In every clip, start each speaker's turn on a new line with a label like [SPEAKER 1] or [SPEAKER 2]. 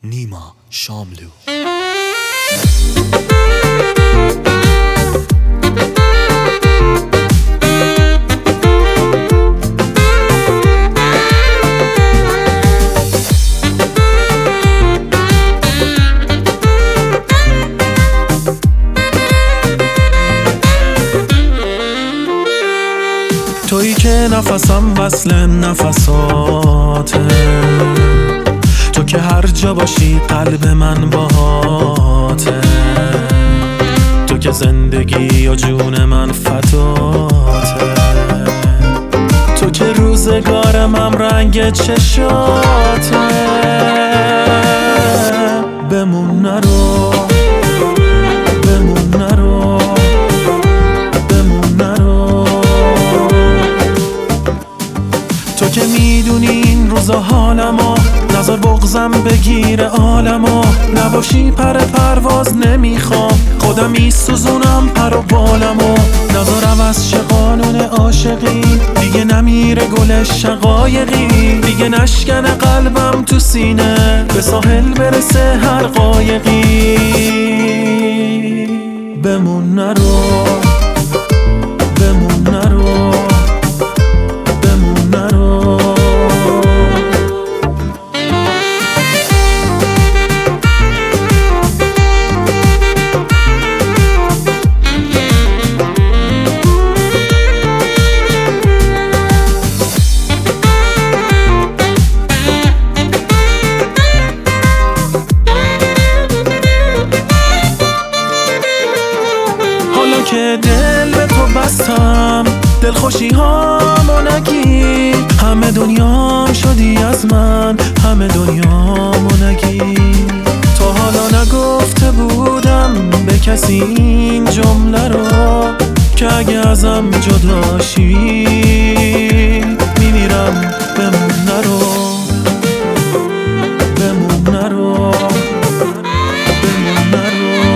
[SPEAKER 1] نیما شاملو.
[SPEAKER 2] تویی که نفسم وصل نفساته، تو که هر جا باشی قلب من باهاته، تو که زندگی و جون من فتاته، تو که روزگارم هم رنگ چشاته. بمون نرو، بمون نرو، بمون نرو. تو که میدونی این روزا حالمو، نظر بغزم بگیره عالمو. نباشی پر پرواز نمیخوام، خودم میسوزونم پر و بالمو. نظرم از چه قانون عاشقی، دیگه نمیره گل شقایقی، دیگه نشکنه قلبم تو سینه، به ساحل برسه هر قایقی. بمون نرو، بمون نرو، بمون نرو. حالا که دل به تو بستم، دلخوشی هامو نگی، همه دنیام شدی از من، همه دنیامو نگی. تا حالا نگفته بودم به کسی این جمله رو، که اگه ازم جداشی میمیرم. بمون نرو، بمون نرو، بمون نرو.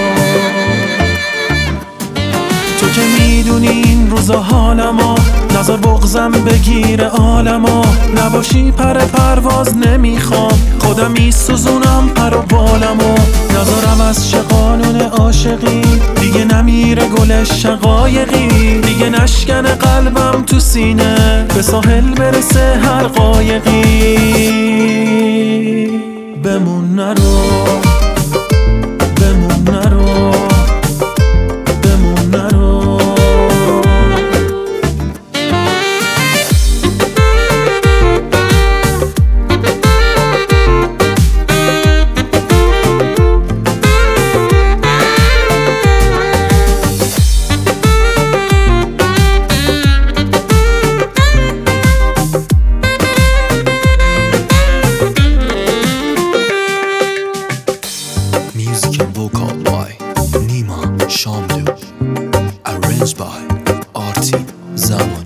[SPEAKER 2] تو که میدونی این روزا حالمو، نظر بغزم بگیره عالمو. نباشی پر پرواز نمیخوام، خودم میسوزونم پر و بالمو. نظرم از چه قانون عاشقی، دیگه نمیره گل شقایقی، دیگه نشکنه قلبم تو سینه، به ساحل برسه هر قایقی. بمون نرو، بمون نرو، بمون نرو.
[SPEAKER 1] Music and vocal by Nima Shamlu. Arranged by Arti Zaman.